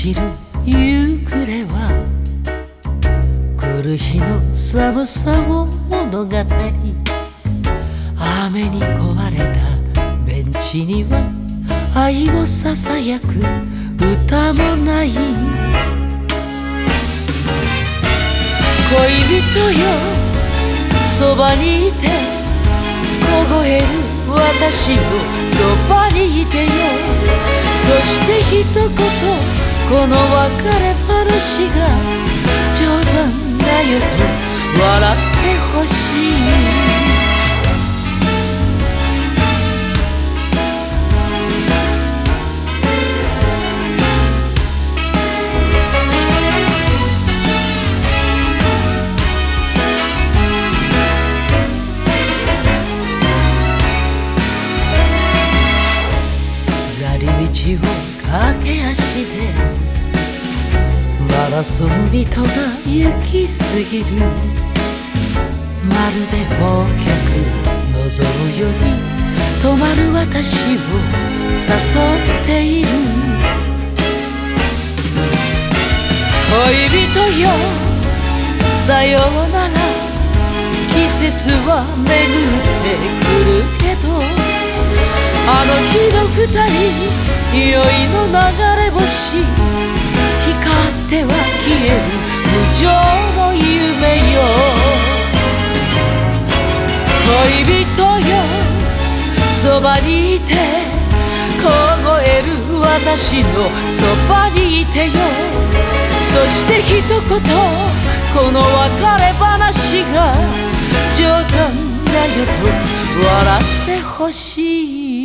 散る夕暮れは来る日の寒さを物語。雨に壊れたベンチには愛をささやく歌もない。恋人よそばにいて凍える私のそばにいてよ。そして一言この別れ話が冗談だよと笑ってほしい。道を駆け足でマラソン人が行き過ぎる。まるで忘却望むように止まる私を誘っている。恋人よさようなら。季節は巡ってくるけどあの日の二人酔いの流れ星光っては消える無情の夢よ。恋人よそばにいて凍える私のそばにいてよ。そして一言この別れ話が冗談だよと笑ってほしい。